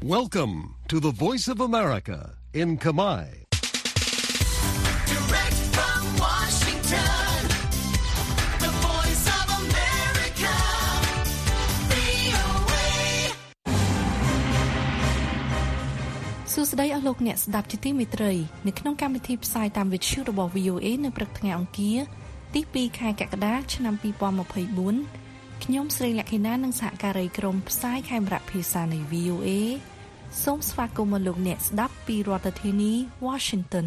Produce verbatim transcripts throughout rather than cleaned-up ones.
Welcome to the Voice of America in Khmer. Direct from Washington, the Voice of America, វី អូ เอ សួស្តីអស់លោកអ្នកស្ដាប់ជាទីមេត្រីនៅក្នុងកម្មវិធីផ្សាយតាមវិទ្យុរបស់ វី អូ เอ នៅព្រឹកថ្ងៃអង្គារទីពីរខែកក្កដាឆ្នាំពីរពាន់ម្ភៃបួនខ្ញុំស្រីលក្ខិណានិងសហការីក្រុមផ្សាយខេមរៈភាសានៃ វី អូ เอ សូមស្វាគមន៍លោកអ្នកស្ដាប់ពីរដ្ឋធានី Washington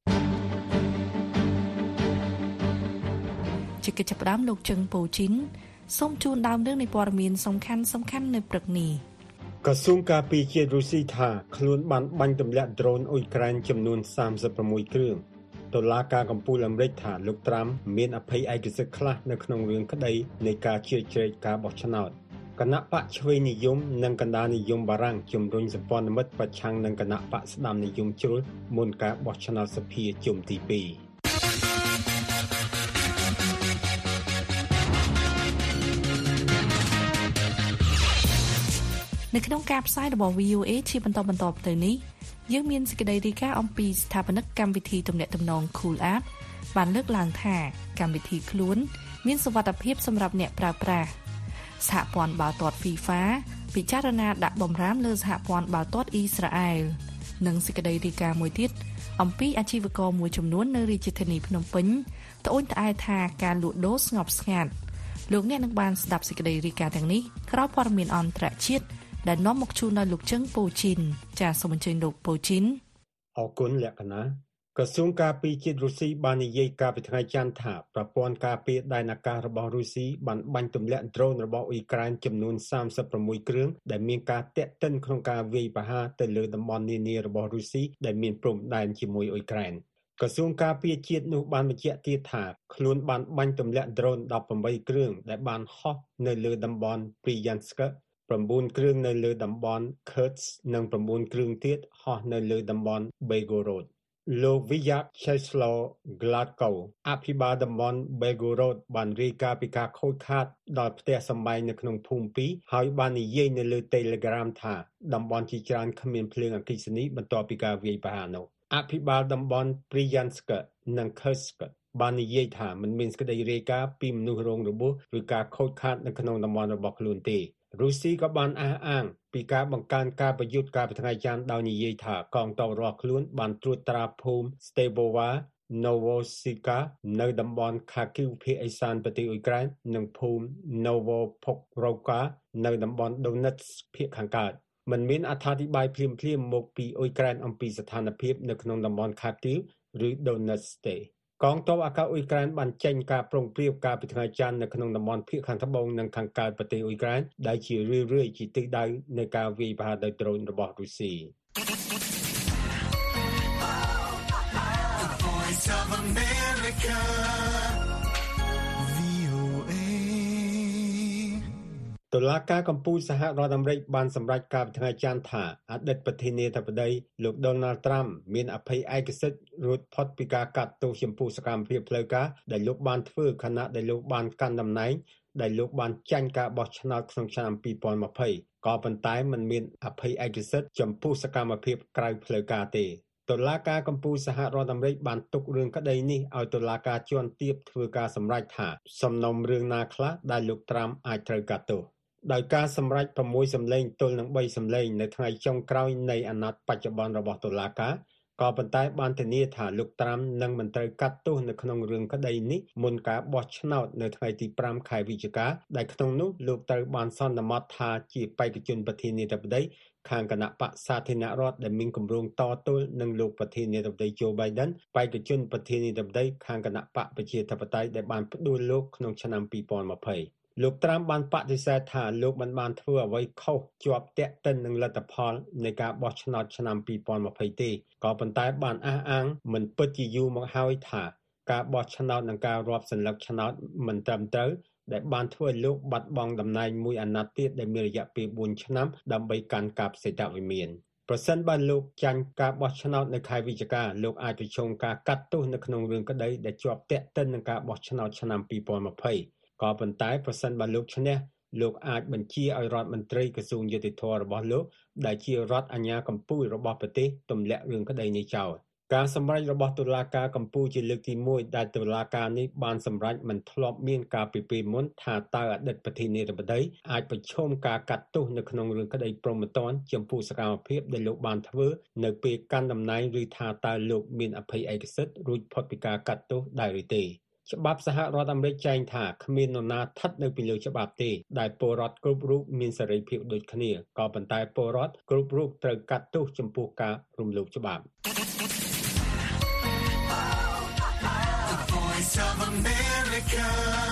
ជាកិច្ចចាប់ផ្ដើមលោកជឹងប៉ូជីនសូមជូនដើមរឿងនៃព័ត៌មានសំខាន់សំខាន់នៅព្រឹកនេះក្រសួងការពារជាតិរុស្ស៊ីថាខ្លួនបានបាញ់ទម្លាក់ដ្រូនអ៊ុយក្រែនចំនួនសាមសិបប្រាំមួយគ្រឿងតុលាការកំពូលអាមេរិកថាលោកត្រាំមានអភ័យឯកសិទ្ធិខ្លះនៅក្នុងរឿងក្តីនៃការជ្រៀតជ្រែកការបោះឆ្នោតគណៈបកឆ្វេងនិយមនិងកណ្ដាលនិយមបារាំងជំរុញសម្ព័ន្ធមិត្តប្រឆាំងនឹងគណៈបកស្ដាំនិយមជ្រុលមុនការបោះឆ្នោតសភាជុំទីពីរនៅក្នុងការផ្សាយរបស់ វី អូ เอ ជាបន្តបន្តទៅនេះយើងមានសេចក្តីរាយការណ៍អំពីស្ថាបនិកកម្មវិធីទំនាក់ទំនង Cool App បានលើកឡើងថាកម្មវិធីខ្លួនមានសុវត្ថិភាពសម្រាប់អ្នកប្រើប្រាស់សហព័ន្ធបាល់ទាត់ FIFA ពិចារណាដាក់បំរាមលើសហព័ន្ធបាល់ទាត់អ៊ីស្រាអែលនិងសេចក្តីរាយការណ៍មួយទៀតអំពីអាជីវករមួយចំនួននៅរាជធានីភ្នំពេញត្អូញត្អែថាការលក់ដូរស្ងប់ស្ងាត់លោកអ្នកនឹងបានស្ដាប់សេចក្តីរាយការណ៍ទាំងនេះក្រោយព័ត៌មានអន្តរជាតិដែលនាំមកជូនដល់លោកជឹងប៉ូជីនចាសសូមអញ្ជើញលោកប៉ូជីនអរគុណលក្ខណៈក្រសួងការពារជាតិរុស្ស៊ីបាននិយាយកាលពីថ្ងៃច័ន្ទថាប្រព័ន្ធការពារដែនអាកាសរបស់រុស្ស៊ីបានបាញ់ទម្លាក់ដ្រូនរបស់អ៊ុយក្រែនចំនួនសាមសិបប្រាំមួយគ្រឿងដែលមានការតាក់ទិនក្នុងការវាយប្រហារទៅលើតំបន់នានារបស់រុស្ស៊ីដែលមានព្រំដែនជាមួយអ៊ុយក្រែនក្រសួងការពារជាតិនោះបានបញ្ជាក់ទៀតថាខ្លួនបានបាញ់ទម្លាក់ដ្រូនដប់ប្រាំបីគ្រឿងដែលបានហោះនៅលើតំបន់ Bryanskប្រាំបួនគ្រឿងនៅលើតំបន់ Kursk និងប្រាំបួនគ្រឿងទៀតហោះនៅលើតំបន់ Belgorod លោក Vyacheslav Gladkov អភិបាលតំបន់ Belgorod បានរាយការណ៍ពីការខូចខាតដល់ផ្ទះសម្បែងនៅក្នុងភូមិពីរហើយបាននិយាយនៅលើ Telegram ថាតំបន់ជាច្រើនគ្មានភ្លើងអគ្គិសនីបន្ទាប់ពីការវាយប្រហារនោះអភិបាលតំបន់ Bryansk និង Kursk បាននិយាយថាមិនមានសេចក្តីរាយការណ៍ពីមនុស្សរងរបួសឬការខូចខាតនៅក្នុងតំបន់របស់ខ្លួនទេរុស្ស៊ីក៏បានអះអាងពីការបង្កើនការប្រយុទ្ធកាលពីថ្ងៃច័ន្ទដោយនិយាយថាកងទ័ពរបស់ខ្លួនបានត្រួតត្រាភូមិ Stebova Novosibirsk នៅតំបន់ Kharkiv ភាគឦសានប្រទេសអ៊ុយក្រែននិងភូមិ Novopokrovka នៅតំបន់ Donetsk ភាគខាងកើតមិនមានអត្ថាធិប្បាយភ្លាមៗមកពីអ៊ុយក្រែនអំពីស្ថានភាពនៅក្នុងតំបន់ Kharkiv ឬ Donetsk ទេកងទ័ពអាកាសអ៊ុយក្រែនបានចេញការប្រុងប្រៀបកាលពីថ្ងៃច័ន្ទនៅក្នុងតំបន់ភាគខាងត្បូងនិងខាងកើតប្រទេសអ៊ុយក្រែនដែលជារឿយៗជាទិសដៅនៃការវាយប្រហារដោយដ្រូនរបស់រុស្ស៊ីតុលាការកំពូលសហរដ្ឋអាមេរិកបានសម្រេចកាលពីថ្ងៃច័ន្ទថាអតីតប្រធានាធិបតីលោក Donald Trump មានអភ័យឯកសិទ្ធិរួចផុតពីការកាត់ទោសចំពោះសកម្មភាពផ្លូវការដែលលោកបានធ្វើខណៈដែលលោកបានកាន់តំណែងដែលលោកបានចាញ់ការបោះឆ្នោតក្នុងឆ្នាំពីរពាន់ម្ភៃក៏ប៉ុន្តែមិនមានអភ័យឯកសិទ្ធិចំពោះសកម្មភាពក្រៅផ្លូវការទេតុលាការកំពូលសហរដ្ឋអាមេរិកបានទុករឿងក្តីនេះឲ្យតុលាការជាន់ទាបធ្វើការសម្រេចថាសំណុំរឿងណាខ្លះដែលលោក Trump អាចត្រូវកាត់ទោសដោយការសម្រេចប្រាំមួយសម្លេងទល់នឹងបីសម្លេងនៅថ្ងៃចុងក្រោយនៃអាណត្តិបច្ចុប្បន្នរបស់តុលាការក៏ប៉ុន្តែបានធានាថាលោកត្រាំនឹងមិនត្រូវកាត់ទោសនៅក្នុងរឿងក្តីនេះមុនការបោះឆ្នោតនៅថ្ងៃទីប្រាំខែវិច្ឆិកាដែលក្នុងនោះលោកត្រូវបានសន្មតថាជាបេក្ខជនប្រធានាធិបតីខាងគណៈបក្សសាធារណរដ្ឋដែលមានគម្រោងតទល់នឹងលោកប្រធានាធិបតី Joe Biden បេក្ខជនប្រធានាធិបតីខាងគណៈបកប្រជាធិបតេយ្យដែលបានផ្ដួលលោកក្នុងឆ្នាំពីរពាន់ម្ភៃលោកត្រាំបានបដិសេធថាលោកមិនបានធ្វើអ្វីខុសជាប់ទាក់ទិននឹងលទ្ធផលនៃការបោះឆ្នោតឆ្នាំពីរពាន់ម្ភៃទេក៏ប៉ុន្តែបានអះអាងមិនពិតជាយូរមកហើយថាការបោះឆ្នោតនិងការរាប់សន្លឹកឆ្នោតមិនត្រឹមត្រូវដែលបានធ្វើឲ្យលោកបាត់បង់តំណែងមួយអាណត្តិទៀតដែលមានរយៈពេលបួនឆ្នាំដើម្បីកាន់កាប់សេដ្ឋវិមានប្រសិនបើលោកចាញ់ការបោះឆ្នោតនៅខែវិច្ឆិកាលោកអាចប្រឈមការកាត់ទោសនៅក្នុងរឿងក្តីដែលជាប់ទាក់ទិននឹងការបោះឆ្នោតឆ្នាំពីរពាន់ម្ភៃក៏ប៉ុន្តែប្រសិនបើលោកឈ្នះលោកអាចបញ្ជាឲ្យរដ្ឋមន្ត្រីក្រសួងយុតិធម៌របស់លោកដែលជារដ្ឋអាជ្ញាកម្ពុជារបស់ប្រទេសទម្លាក់រឿងក្តីនេះចោលការសម្រេចរបស់តុលាការកម្ពុជាជាលើកទីមួយដែលតុលាការនេះបានសម្រេចមិនធ្លាប់មានការពីពេលមុនថាតើអតីតប្រធានាធិបតីអាចប្រឈមការកាត់ទោសនៅក្នុងរឿងក្តីព្រហ្មទណ្ឌចំពោះសកម្មភាពដែលលោកបានធ្វើនៅពេលកាន់តំណែងឬថាតើលោកមានអភ័យឯកសិទ្ធិរួចផុតពីការកាត់ទោសដែរឬទេច្បាប់សហរដ្ឋអាមេរិកចែងថាគ្មាននរណាស្ថិតនៅពីលើច្បាប់ទេដែលពលរដ្ឋគ្រប់រូបមានសេរីភាពដូចគ្នាក៏ប៉ុន្តែពលរដ្ឋគ្រប់រូបត្រូវកាត់ទោសចំពោះការរំលោភច្បាប់of America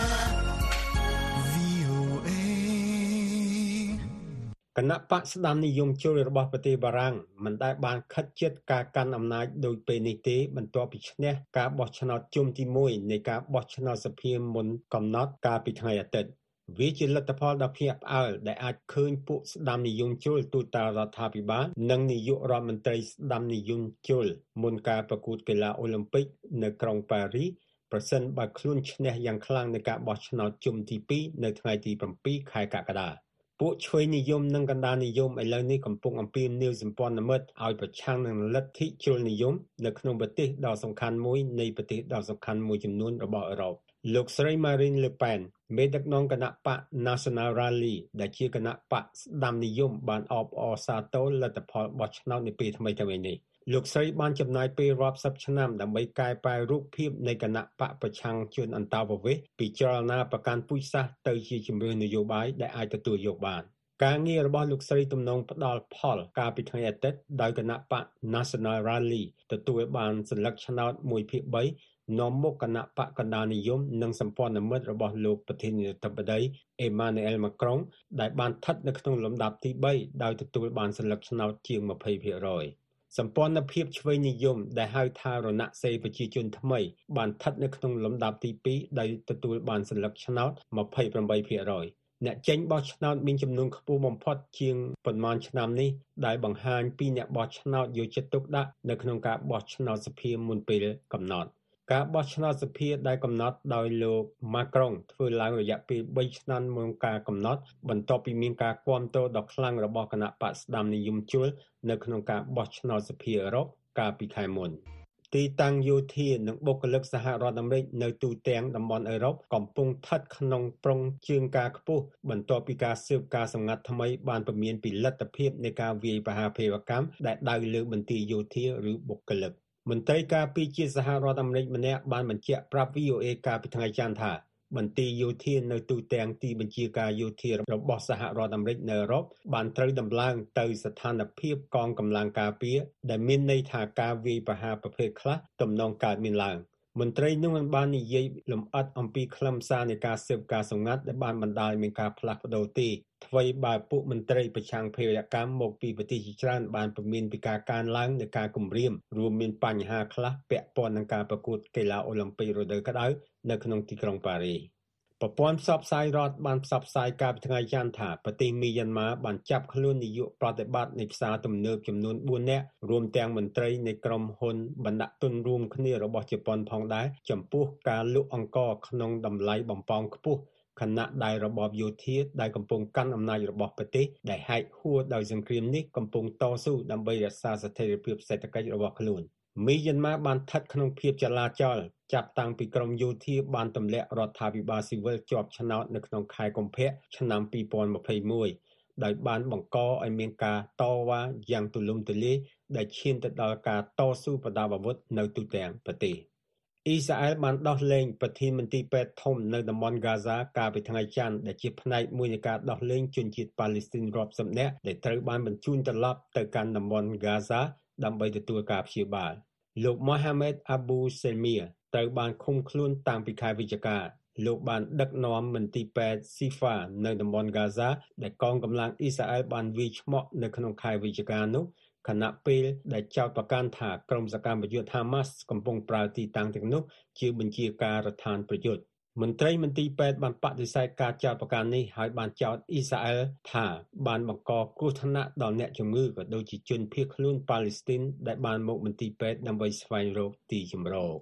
គណៈបកស្ដាំនិយមជលរបស់ប្រទេសបារាំងមិនដែលបានខិតជិតការកាន់អំណាចដោយពេលនេះទេបន្ទាប់ពីឈ្នះការបោះឆ្នោតជុំទីមួយនៃការបោះឆ្នោតសភាមុនកំណត់កាលពីថ្ងៃអាទិត្យវាជាលទ្ធផលដ៏ភ្ញាក់ផ្អើលដែលអាចឃើញពួកស្ដាំនិយមជលទូតារដ្ឋាភិបាលនិងនាយករដ្ឋមន្ត្រីស្ដាំនិយមជលមុនការប្រកួតកីឡាអូឡ িম্প ពិកនៅក្រុងប៉ារីសប្រសិនបើខ្លួនឈ្នះយ៉ាងខ្លាំងនៅការបោះឆ្នោតជុំទីពីរនៅថ្ងៃទី7ខែកក្កដាពួកឆ្វេងនិយមនិងកណ្ដាលនិយមឥឡូវនេះកំពុងអំពាវនាវសម្ព័ន្ធមិត្តឲ្យប្រឆាំងនឹងលទ្ធិជលនិយមនៅក្នុងប្រទេសដ៏សំខាន់មួយនៃប្រទេសដ៏សំខាន់មួយចំនួនរបស់អឺរ៉ុបលោកស្រី Marine Le Pen មេដឹកនាំគណៈបក National Rally ដែលជាគណៈបកស្ដាំនិយមបានអបអរសាទរលទ្ធផលបោះឆ្នោតនាពេលថ្មីៗនេះលោកស្រីបានចំណាយពេលរាប់សិបឆ្នាំដើម្បីកែប្រែរូបភាពនៃគណៈបកប្រឆាំងជនអន្តោប្រវេសន៍ពីចលនាប្រកាន់ពូជសាសន៍ទៅជាជំរឿននយោបាយដែលអាចទទួលយកបានការងាររបស់លោកស្រីទំនងផ្ដល់ផលកាលពីថ្ងៃអាទិត្យដោយគណៈបក National Rally ទទួលបានសន្លឹកឆ្នោតមួយភាគបីនាំមុខគណៈបកកណ្ដាលនិយមនិងសម្ព័ន្ធមិត្តរបស់លោកប្រធានាធិបតី Emmanuel Macron ដែលបានស្ថិតនៅក្នុងលំដាប់ទីបីដោយទទួលបានសន្លឹកឆ្នោតជាងยี่สิบភាគរយសម្ព័ន្ធភាពឆ្វេងនិយមដែលហៅថារណសិរ្សប្រជាជនថ្មីបានស្ថិតនៅក្នុងលំដាប់ទីពីរដោយទទួលបានសន្លឹកឆ្នោតยี่สิบแปดភាគរយអ្នកចេញបោះឆ្នោតមានចំនួនខ្ពស់បំផុតជាងប៉ុន្មានឆ្នាំនេះដែលបង្ហាញពីអ្នកបោះឆ្នោតយកចិត្តទុកដាក់នៅក្នុងការបោះឆ្នោតសភាមុនពេលកំណត់ការបោះឆ្នោតសភាដែលកំណត់ដោយលោក Macron ធ្វើឡើងរយៈពេលបីឆ្នាំមុនការកំណត់បន្ទាប់ពីមានការគាំទ្រដ៏ខ្លាំងរបស់គណៈបក្សស្ដាំនិយមជលនៅក្នុងការបោះឆ្នោតសភាអឺរ៉ុបកាលពីខែមុនទីតាំងយោធានិងបុគ្គលិកសហរដ្ឋអាមេរិកនៅទូទាំងតំបន់អឺរ៉ុបកំពុងស្ថិតក្នុងប្រងជើងការខ្ពស់បន្ទាប់ពីការស៊ើបការសម្ងាត់ថ្មីបានពមៀនពីលទ្ធភាពនៃការវាយប្រហារភេរវកម្មដែលដៅលើបន្ទាយយោធាឬបុគ្គលិកមន្ត្រីការពារជាតិសហរដ្ឋអាមេរិកម្នាក់បានបញ្ជាក់ប្រាប់ វី អូ អេ កាលពីថ្ងៃច័ន្ទថាបន្ទាយយោធានៅទូទាំងទីបញ្ជាការយោធារបស់សហរដ្ឋអាមេរិកនៅអឺរ៉ុបបានត្រូវដំឡើងទៅស្ថានភាពកងកម្លាំងការពារដែលមានន័យថាការវាយប្រហារប្រភេទខ្លះទំនងកើតមានឡើងមន្ត្រីនោះមិនបាននិយាយលម្អិតអំពីខ្លឹមសារនៃការស៊ើបការសម្ងាត់ដែលបានបណ្ដាលឲ្យមានការផ្លាស់ប្ដូរទេថ្មីបើពួកមន្ត្រីប្រឆាំងភេរវកម្មមកពីប្រទេសជាច្រើនបានពមៀនពីការកើនឡើងនៃការគំរាមរួមមានបញ្ហាខ្លះពាក់ព័ន្ធនឹងការប្រកួតកីឡាអូឡ িম্প ពិករដូវក្តៅនៅក្នុងទីក្រុងប៉ារីសប្រព័ន្ធផ្សព្វផ្សាយរដ្ឋបានផ្សព្វផ្សាយកាលពីថ្ងៃច័ន្ទថាប្រទេសមីយ៉ាន់ម៉ាបានចាប់ខ្លួននាយកប្រតិបត្តិនៃផ្សារទំនើបចំនួនបួននាក់រួមទាំងមន្ត្រីនៃក្រុមហ៊ុនបណ្ដាក់ទុនរួមគ្នារបស់ជប៉ុនផងដែរចំពោះការលក់អង្ករក្នុងតម្លៃបំផោងខ្ពស់ខណៈដែលរបបយោធាដែលកំពុងកាន់អំណាចរបស់ប្រទេសដែលហែកហួរដោយសង្គ្រាមនេះកំពុងតស៊ូដើម្បីរក្សាស្ថិរភាពសេដ្ឋកិច្ចរបស់ខ្លួនមីយ៉ាន់ម៉ាបានស្ថិតក្នុងភាពចលាចលចាប់តាំងពីក្រមយោធាបានទម្លាក់រដ្ឋាភិបាលស៊ីវិលជាប់ឆ្នោតនៅក្នុងខែកុម្ភៈឆ្នាំពីរពាន់ยี่สิบเอ็ดដោយបានបង្កឲ្យមានការតវ៉ាយ៉ាងទូលំទូលាយដែលឈានទៅដល់ការតស៊ូប្រដាប់អាវុធនៅទូទាំងប្រទេសអ៊ីស្រាអែលបានដោះលែងប្រធានមន្ត្រីពេទ្យធំនៅតំបន់ហ្គាហ្សាកាលពីថ្ងៃច័ន្ទដែលជាផ្នែកមួយនៃការដោះលែងជនជាតិប៉ាឡេស្ទីនរាប់សិបនាក់ដែលត្រូវបានបញ្ជូនត្រឡប់ទៅកាន់តំបន់ហ្គាហ្សាដើម្បីទទួលការព្យាបាលលោក Mohamed Abu Selmir ត្រូវបានឃុំខ្លួនតាំងពីខែវិច្ឆិកាលោកបានដឹកនាំមន្ទីរពេទ្យ Shifa នៅតំបន់ Gaza ដែលកងកម្លាំងអ៊ីស្រាអែលបានវាយឆ្មក់នៅក្នុងខែវិច្ឆិកានោះខណៈពេលដែលចោទប្រកាន់ថាក្រុមសកម្មយុទ្ធ Hamas កំពុងប្រើទីតាំងទាំងនោះជាបញ្ជាការរដ្ឋាភិបាលមន្ត្រីមន្ទីរពេទ្យបានបដិសេធការចោទប្រកាន់នេះហើយបានចោទអ៊ីស្រាអែលថាបានបង្កគ្រោះថ្នាក់ដល់អ្នកជំងឺក៏ដូចជាជនភៀសខ្លួនប៉ាឡេស្ទីនដែលបានមកមន្ទីរពេទ្យដើម្បីស្វែងរកទីជម្រក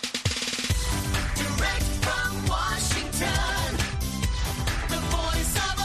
Direct from Washington, the voice of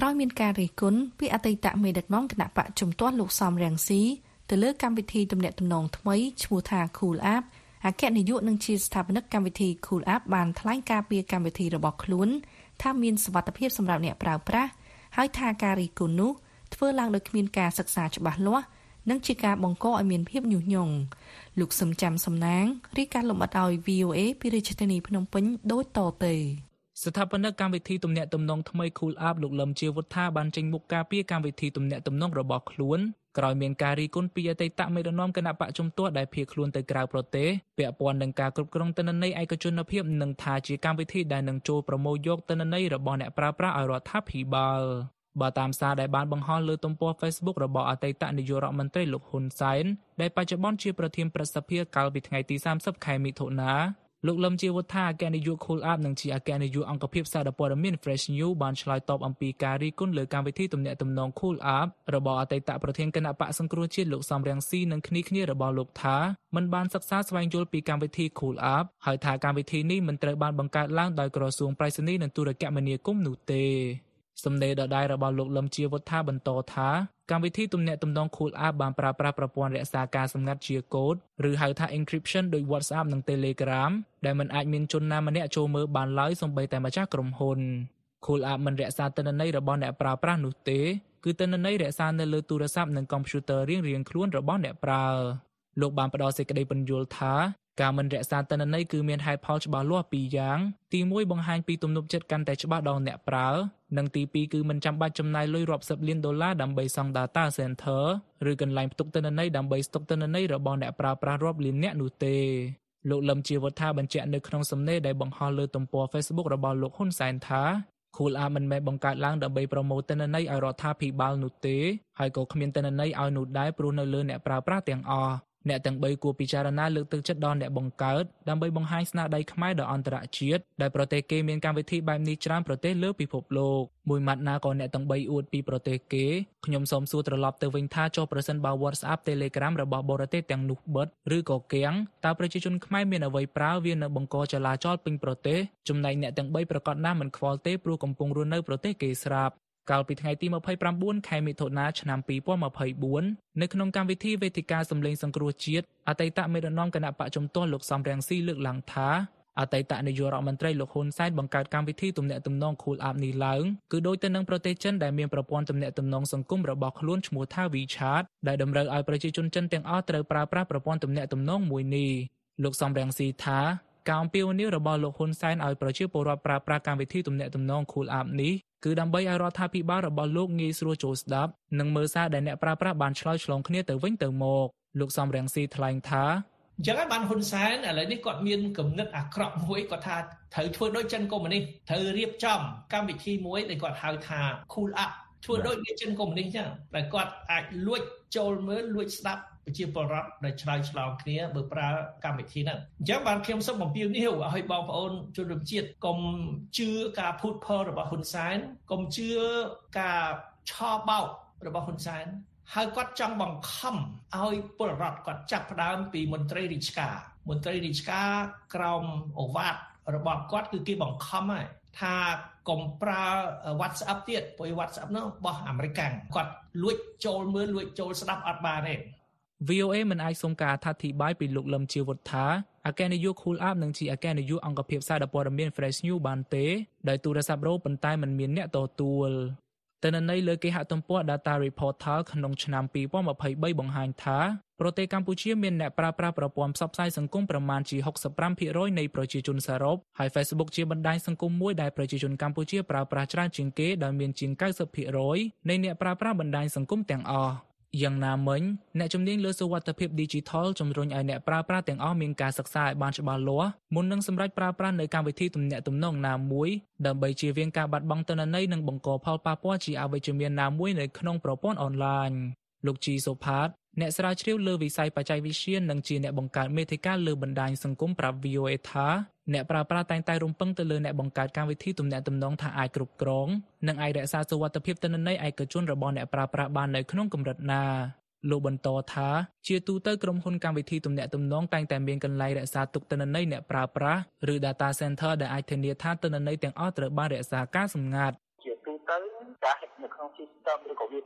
ឲ្យមានការរិះគន់ពីអតីតមេដឹកនាំគណៈបកជំទាស់លោកសំរងស៊ីទៅលើកម្មវិធីទំនាក់ទំនងថ្មីឈ្មោះថា Cool App អគ្គនាយកនិងជាស្ថាបនិកកម្មវិធី Cool App បានថ្លែងការពីកម្មវិធីរបស់ខ្លួនថាមានសុវត្ថិភាពសម្រាប់អ្នកប្រើប្រាស់ហើយថាការរិះគន់នោះធ្វើឡើងដោយគ្មានការសិក្សាច្បាស់លាស់និងជាការបង្កឲ្យមានភាពញុះញង់លោកសឹមចាំសំណាងរាយការណ៍លម្អិតឲ្យ វី អូ អេ ពីរាជធានីភ្នំពេញដូចតទៅស្ថាបនិកកម្មវិធីទំនាក់ទំនងថ្មី Cool App លោកលឹមជាវុទ្ធាបានចេញមុខការពីកម្មវិធីទំនាក់ទំនងរបស់ខ្លួនក្រោយមានការរិះគន់ពីអតីតមេដឹកនាំគណៈបកជំទាស់ដែលភៀសខ្លួនទៅក្រៅប្រទេសពាក់ព័ន្ធនឹងការគ្រប់គ្រងទិន្នន័យឯកជនភាពនិងថាជាកម្មវិធីដែលនឹងចូលប្រមូលយកទិន្នន័យរបស់អ្នកប្រើប្រាស់ឲ្យរដ្ឋាភិបាលបើតាមសារដែលបានបង្ហោះលើទំព័រ Facebook របស់អតីតនាយករដ្ឋមន្ត្រីលោកហ៊ុនសែនដែលបច្ចុប្បន្នជាប្រធានព្រឹទ្ធសភាកាលពីថ្ងៃទីសាមសិបខែមិថុនាលោកលឹមជាវុទ្ធាអគ្គនាយក Cool App និងជាអគ្គនាយកអង្គភាពសារព័ត៌មាន Fresh News បានឆ្លើយតបអំពីការរិះគន់លើកម្មវិធីទំនាក់ទំនង Cool App របស់អតីតប្រធានគណៈបកសង្គ្រោះជាតិលោកសំរងស៊ីនិងគ្នាគ្នារបស់លោកថាមិនបានសិក្សាស្វែងយល់ពីកម្មវិធី Cool App ហើយថាកម្មវិធីនេះមិនត្រូវបានបង្កើតឡើងដោយក្រសួងប្រៃសណីនិងទូរគមនាគមន៍នោះទេសម្ដីដដែលរបស់លោកលឹមជាវុទ្ធាបន្តថាកម្មវិធីទំនាក់ទំនង Cool App បានប្រើប្រាស់ប្រព័ន្ធរក្សាការសម្ងាត់ជាកូដឬហៅថា encryption ដោយ WhatsApp និង Telegram ដែលមិនអាចមានជនណាម្នាក់ចូលមើលបានឡើយសូម្បីតែម្ចាស់ក្រុមហ៊ុន Cool App មិនរក្សាទិន្នន័យរបស់អ្នកប្រើប្រាស់នោះទេគឺទិន្នន័យរក្សានៅលើទូរស័ព្ទនិងកុំព្យូទ័ររៀងៗខ្លួនរបស់អ្នកប្រើលោកបានផ្ដល់សេចក្តីពន្យល់ថាការមិនរក្សាទិន្នន័យគឺមានហេតុផលច្បាស់លាស់ពីរយ៉ាងទីមួយបង្ហាញពីទំនុកចិត្តកាន់តែច្បាស់ដល់អ្នកប្រើនិងទីពីរគឺមិនចាំបាច់ចំណាយលុយរាប់សិបលានដុល្លារដើម្បីសង់ data center ឬកន្លែងផ្ទុកទិន្នន័យដើម្បីស្តុកទិន្នន័យរបស់អ្នកប្រើប្រាស់រាប់លាននាក់នោះទេលោកលឹមជាវុទ្ធាបញ្ជាក់នៅក្នុងសំណេរដែលបង្ហោះលើទំព័រ Facebook របស់លោកហ៊ុនសែនថា Cool App មិនមែនបង្កើតឡើងដើម្បីប្រមូលទិន្នន័យឲ្យរដ្ឋាភិបាលនោះទេហើយក៏គ្មានទិន្នន័យឲ្យនោះដែរព្រោះនៅលើអ្នកប្រើប្រាស់ទាំងអស់អ្នកទាំងបីគួរពិចារណាលើកទឹកចិត្តដល់អ្នកបង្កើតដើម្បីបង្ហាញស្នាដៃខ្មែរដល់អន្តរជាតិដែលប្រទេសគេមានកម្មវិធីបែបនេះច្រើនប្រទេសលើពិភពលោកមួយម៉ាត់ណាក៏អ្នកទាំងបីអួតពីប្រទេសគេខ្ញុំសូមសួរត្រឡប់ទៅវិញថាចុះប្រសិនបើ WhatsApp Telegram របស់បរទេសទាំងនោះបិទឬក៏គាំងតើប្រជាជនខ្មែរមានអ្វីប្រើវានៅបង្កចលាចលពេញប្រទេសចំណែកអ្នកទាំងបីប្រកាសណាស់មិនខ្វល់ទេព្រោះកំពុងរស់នៅប្រទេសគេស្រាប់កាលពីថ្ងៃទីម្ភៃប្រាំបួនខែមិថុនាឆ្នាំពីរពាន់ម្ភៃបួននៅក្នុងកម្មវិធីវេទិកាសម្លេងសង្គ្រោះជាតិអតីតមេដឹកនាំគណៈបកជំទាស់លោកសំរងស៊ីលើកឡើងថាអតីតនាយករដ្ឋមន្ត្រីលោកហ៊ុនសែនបង្កើតកម្មវិធីទំនាក់ទំនង Cool App នេះឡើងគឺដូចទៅនឹងប្រទេសចិនដែលមានប្រព័ន្ធទំនាក់ទំនងសង្គមរបស់ខ្លួនឈ្មោះថា WeChat ដែលតម្រូវឲ្យប្រជាជនចិនទាំងអស់ត្រូវប្រើប្រាស់ប្រព័ន្ធទំនាក់ទំនងមួយនេះលោកសំរងស៊ីថាការអំពាវនាវរបស់លោកហ៊ុនសែនឲ្យប្រជាពលរដ្ឋប្រើប្រាស់កម្មវិធីទំនាក់ទំនង Cool App នេះគឺដើម្បីឲ្យរដ្ឋាភិបាលរបស់លោកងាយស្រួលចូលស្ដាប់និងមើលសារដែលអ្នកប្រើប្រាស់បានឆ្លើយឆ្លងគ្នាទៅវិញទៅមកលោកសំរងស៊ីថ្លែងថាអញ្ចឹងហើយបានហ៊ុនសែនឥឡូវនេះគាត់មានគំនិតអាក្រក់មួយគាត់ថាត្រូវធ្វើដូចចិនកុម្មុយនីសត្រូវរៀបចំកម្មវិធីមួយដែលគាត់ហៅថា Cool App ធ្វើដូចជាចិនកុម្មុយនីសអញ្ចឹងតែគាត់អាចលួចចូលមើលលួចស្ដាប់ប្រជាពលរដ្ឋដែលឆ្លើយឆ្លងគ្នាបើប្រើកម្មវិធីហ្នឹងអញ្ចឹងបានខ្ញុំសូមអំពាវនាវឲ្យបងប្អូនជនរួមជាតិកុំជឿការភូតភររបស់ហ៊ុនសែនកុំជឿការឆោបោករបស់ហ៊ុនសែនហើយគាត់ចង់បង្ខំឲ្យពលរដ្ឋគាត់ចាប់ផ្ដើមពីមន្ត្រីរាជការមន្ត្រីរាជការក្រមអូវាទរបស់គាត់គឺគេបង្ខំហើយថាកុំប្រើ WhatsApp ទៀតព្រោះ WhatsApp នោះបោះអាមេរិកគាត់លួចចូលមើលលួចចូលស្ដាប់អត់បានទេវី អូ អេ មិនអាចសុំការអធិប្បាយពីលោកលឹមជាវុទ្ធាអគ្គនាយក Cool App និងជាអគ្គនាយកអង្គភាពសារព័ត៌មាន Fresh News បានទេដោយទូរស័ព្ទរោប៉ុន្តែមិនមានអ្នកទទួលទិន្នន័យលើគេហទំព័រ Data Reportal ក្នុងឆ្នាំពីរពាន់ម្ភៃបីបង្ហាញថាប្រទេសកម្ពុជាមានអ្នកប្រើប្រាស់ប្រព័ន្ធផ្សព្វផ្សាយសង្គមប្រមាណជា ហុកសិបប្រាំភាគរយ នៃប្រជាជនសរុបហើយ Facebook ជាបណ្ដាញសង្គមមួយដែលប្រជាជនកម្ពុជាប្រើប្រាស់ច្រើនជាងគេដោយមានជាង កៅសិបភាគរយ នៃអ្នកប្រើប្រាស់បណ្ដាញសង្គមទាំងអស់យ៉ាងណាមិញអ្នកជំនាញលើសុវត្ថិភាព Digital ជំរុញឲ្យអ្នកប្រើប្រាស់ទាំងអស់មានការសិក្សាឲ្យបានច្បាស់លាស់មុននឹងសម្រេចប្រើប្រាស់នៅកម្មវិធីទំនាក់ទំនងណាមួយដើម្បីជៀសវាងការបាត់បង់ទិន្នន័យនិងបង្កផលប៉ះពាល់ជាអវិជ្ជមានណាមួយនៅក្នុងប្រព័ន្ធអនឡាញលោកជីសុផាតអ្នកស្រាវជ្រាវលើវិស័យបច្ចេកវិទ្យានិងជាអ្នកបង្កើតមាតិកាលើបណ្ដាញសង្គមប្រាប់ វី អូ អេ ថាអ្នកប្រើប្រាស់តែងតែរំពឹងទៅលើអ្នកបង្កើតកម្មវិធីទំនាក់ទំនងថាអាចគ្រប់គ្រងនិងអាចរក្សាសុវត្ថិភាពទិន្នន័យឯកជនរបស់អ្នកប្រើប្រាស់បាននៅក្នុងកម្រិតណាលោកបន្តថាជាទូទៅក្រុមហ៊ុនកម្មវិធីទំនាក់ទំនងតែងតែមានកន្លែងរក្សាទុកទិន្នន័យអ្នកប្រើប្រាស់ឬ data center ដែលអាចធានាថាទិន្នន័យទាំងអស់ត្រូវបានរក្សាការសម្ងាត់ជាទូទៅការហិត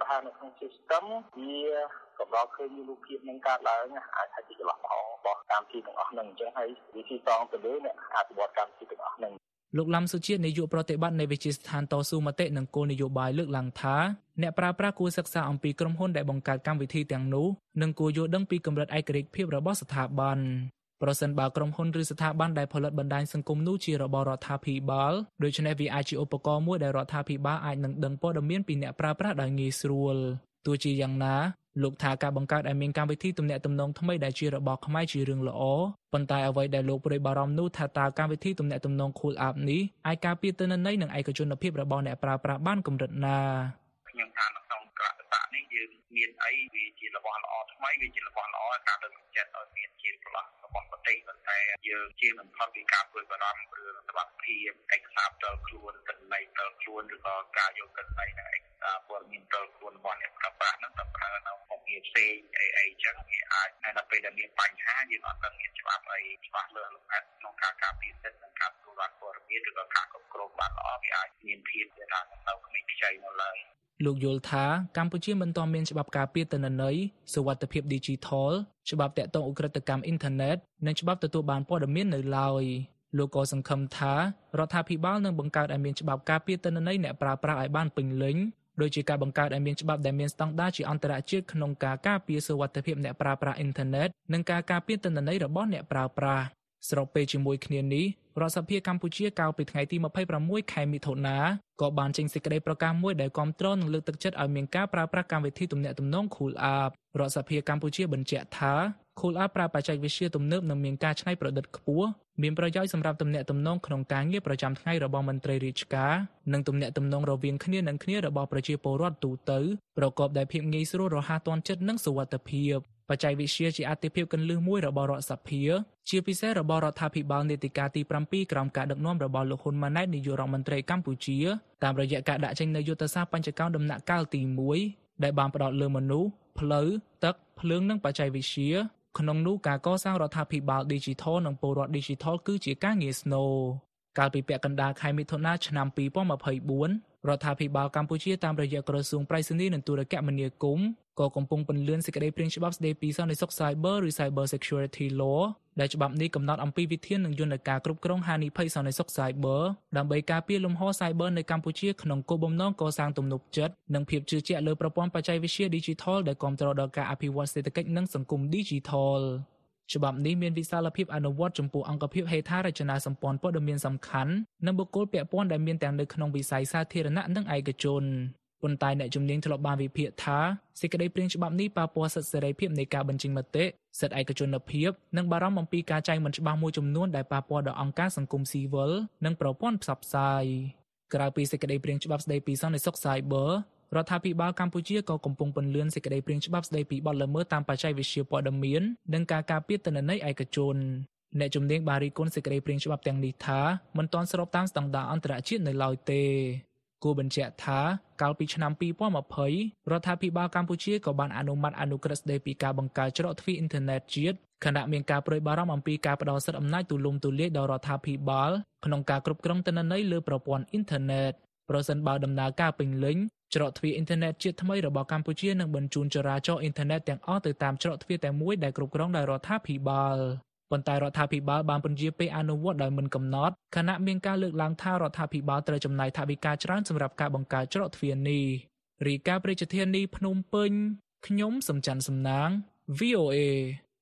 ប្រហែលនៅក្នុង system វាក៏ដល់ឃើញមានរូបភាពនឹងកើតឡើងអាចថាជាចន្លោះផងរបស់កម្មវិធីទាំងអស់ហ្នឹងអញ្ចឹងហើយវិធីតងទៅលើអ្នកអភិវឌ្ឍកម្មវិធីទាំងអស់ហ្នឹងលោកឡាំសុជាតិនាយកប្រតិបត្តិនៃវិទ្យាស្ថានតស៊ូមតិនិងគោលនយោបាយលើកឡើងថាអ្នកប្រើប្រាស់គួរសិក្សាអំពីក្រុមហ៊ុនដែលបង្កើតកម្មវិធីទាំងនោះនិងគួរយល់ដឹងពីកម្រិតឯករាជ្យភាពរបស់ស្ថាប័នប្រសិនបើក្រុមហ៊ុនឬស្ថាប័នដែលផលិតបណ្ដាញសង្គមនោះជារបស់រដ្ឋាភិបាលដូច្នេះវាអាចជាឧបករណ៍មួយដែលរដ្ឋាភិបាលអាចនឹងដឹងព័ត៌មានពីអ្នកប្រើប្រាស់ដោយងាយស្រួលទោះជាយ៉ាងណាលោកថាការបង្កើតឲ្យមានកម្មវិធីទំនាក់ទំនងថ្មីដែលជារបស់ខ្មែរជារឿងល្អប៉ុន្តែអ្វីដែលលោកព្រួយបារម្ភនោះថាតើកម្មវិធីទំនាក់ទំនង Cool App នេះអាចការពារទិន្នន័យនិងឯកជនភាពរបស់អ្នកប្រើប្រាស់បានកម្រិតណាខ្ញុំថានៅក្នុងក្រសែនេះយើងមានអីវាជារបស់ល្អថ្មីវាជារបស់ល្អការលើកទឹកចិត្តឲ្យមានជារបស់របស់ប្រទេសប៉ុន្តែយើងជាមិនផុតពីការព្រួយបារម្ភរឿងសុវត្ថិភាពឯកសារផ្ទាល់ខ្លួនទិន្នន័យផ្ទាល់ខ្លួនឬក៏ការយកទិន្នន័យនិងឯកសារព័ត៌មានផ្ទាល់ខ្លួនរបស់អ្នកប្រើប្រាស់នឹងទៅប្រើនៅមុខងារផ្សេងអីអីចឹងវាអាចដល់ពេលដែលមានបញ្ហាយើងអត់ដឹងមានច្បាប់អីច្បាស់លាស់លម្អិតក្នុងការការពារសិទ្ធិនិងការទទួលបានព័ត៌មានឬក៏ការគ្រប់គ្រងបានល្អវាអាចមានភាពជាថាទៅគ្មានខ្ចីនៅឡើយលោកយល់ថាកម្ពុជាមិនទាន់មានច្បាប់ការពារទិន្នន័យសុវត្ថិភាព Digital ច្បាប់ទាក់ទងឧក្រិដ្ឋកម្មអ៊ីនធឺណិតនិងច្បាប់ទទួលបានព័ត៌មាននៅឡើយលោកក៏សង្ឃឹមថារដ្ឋាភិបាលនឹងបង្កើតឲ្យមានច្បាប់ការពារទិន្នន័យអ្នកប្រើប្រាស់ឲ្យបានពេញលេញដោយជាការបង្កើតឲ្យមានច្បាប់ដែលមានស្តង់ដារជាអន្តរជាតិក្នុងការការពារសុវត្ថិភាពអ្នកប្រើប្រាស់អ៊ីនធឺណិតនិងការការពារទិន្នន័យរបស់អ្នកប្រើប្រាស់ស្របពេលជាមួយគ្នានេះរដ្ឋសភាកម្ពុជាកាលពីថ្ងៃទីម្ភៃប្រាំមួយខែមិថុនាក៏បានចេញសេចក្តីប្រកាសមួយដែលគាំទ្រនិងលើកទឹកចិត្តឲ្យមានការប្រើប្រាស់កម្មវិធីទំនាក់ទំនង Cool App រដ្ឋសភាកម្ពុជាបញ្ជាក់ថា Cool App ប្រើបច្ចេកវិទ្យាទំនើបនិងមានការច្នៃប្រឌិតខ្ពស់មានប្រយោជន៍សម្រាប់ទំនាក់ទំនងក្នុងការងារប្រចាំថ្ងៃរបស់មន្ត្រីរាជការនិងទំនាក់ទំនងរវាងគ្នានិងគ្នារបស់ប្រជាពលរដ្ឋទូទៅប្រកបដោយភាពងាយស្រួលរហ័សទាន់ចិត្តនិងសុវត្ថិភាពបច្ចេកវិទ្យាជាអាទិភាពគន្លឹះមួយរបស់រដ្ឋសភាជាពិសេសរបស់រដ្ឋាភិបាលនេតិកាលទីប្រាំពីរក្រោមការដឹកនាំរបស់លោកហ៊ុនម៉ាណែតនាយករដ្ឋមន្ត្រីកម្ពុជាតាមរយៈការដាក់ចេញនូវយុទ្ធសាស្ត្របញ្ចកោណដំណាក់កាលទីមួយដែលបានផ្ដោតលើមនុស្សផ្លូវទឹកភ្លើងនិងបច្ចេកវិទ្យាក្នុងនោះការកសាងរដ្ឋាភិបាល Digital និងពលរដ្ឋ Digital គឺជាការងារស្នូលកាលពីពាក់កណ្ដាលខែមិថុនាឆ្នាំពីរពាន់ម្ភៃបួនរដ្ឋាភិបាលកម្ពុជាតាមរយៈក្រសួងប្រៃសណីនិងទូរគមនាគមន៍ក៏កំពុងពន្លឿនសេចក្តីព្រាងច្បាប់ស្តីពីសន្តិសុខ Cyber ឬ Cyber Security Law ដែលច្បាប់នេះកំណត់អំពីវិធាននិងយន្តការគ្រប់គ្រងហានិភ័យសន្តិសុខ Cyber ដើម្បីការពារលំហ Cyber នៅកម្ពុជាក្នុងគោលបំណងកសាងទំនុកចិត្តនិងភាពជឿជាក់លើប្រព័ន្ធបច្ចេកវិទ្យា Digital ដែលគាំទ្រដល់ការអភិវឌ្ឍសេដ្ឋកិច្ចនិងសង្គម Digitalច្បាប់នេះមានវិសាលភាពអនុវត្តចំពោះអង្គភាពហេដ្ឋារចនាសម្ព័ន្ធព័ត៌មានសំខាន់និងបុគ្គលពាក់ព័ន្ធដែលមានទាំងនៅក្នុងវិស័យសាធារណៈនិងឯកជនប៉ុន្តែអ្នកជំនាញធ្លាប់បានវិភាគថាសេចក្តីព្រាងច្បាប់នេះប៉ះពាល់សិទ្ធិសេរីភាពនៃការបញ្ចេញមតិសិទ្ធិឯកជនភាពនិងបារម្ភអំពីការចែងមិនច្បាស់មួយចំនួនដែលប៉ះពាល់ដល់អង្គការសង្គមស៊ីវិលនិងប្រព័ន្ធផ្សព្វផ្សាយក្រៅពីសេចក្តីព្រាងច្បាប់ស្តីពីសន្តិសុខ Cyber រដ្ឋាភិបាលកម្ពុជាក៏កំពុងពន្លឿនសេចក្តីព្រាងច្បាប់ស្តីពីបទល្មើសតាមបច្ចេកវិទ្យាព័ត៌មាននិងការការពារទិន្នន័យឯកជនអ្នកជំនាញបានរិះគន់សេចក្តីព្រាងច្បាប់ទាំងនេះថាមិនទាន់ស្របតាមស្តង់ដារអន្តរជាតិនៅឡើយទេគួរបញ្ជាក់ថាកាលពីឆ្នាំពីរពាន់ម្ភៃរដ្ឋាភិបាលកម្ពុជាក៏បានអនុម័តអនុក្រឹត្យស្តីពីការបង្កើតច្រកទ្វារអ៊ីនធឺណិតជាតិខណៈមានការព្រួយបារម្ភអំពីការផ្ដោតសិទ្ធិអំណាចទូលំទូលាយដល់រដ្ឋាភិបាលក្នុងការគ្រប់គ្រងទិន្នន័យលើប្រព័ន្ធអ៊ីនធឺណិតប្រសិនបើដំណើរការពេញលេញច្រកទ្វារអ៊ីនធឺណិតជាតិថ្មីរបស់កម្ពុជានឹងបញ្ជូនចរាចរណ៍អ៊ីនធឺណិតទាំងអស់ទៅតាមច្រកទ្វារតែមួយដែលគ្រប់គ្រងដោយរដ្ឋាភិបាលប៉ុន្តែរដ្ឋាភិបាលបានពន្យាពេលអនុវត្តដោយមិនកំណត់ខណៈមានការលើកឡើងថារដ្ឋាភិបាលត្រូវចំណាយថវិកាច្រើនសម្រាប់ការបង្កើតច្រកទ្វារនេះរាយការណ៍ប្រជាធានីភ្នំពេញខ្ញុំសំច័ន្ទសំណាង វី អូ អេ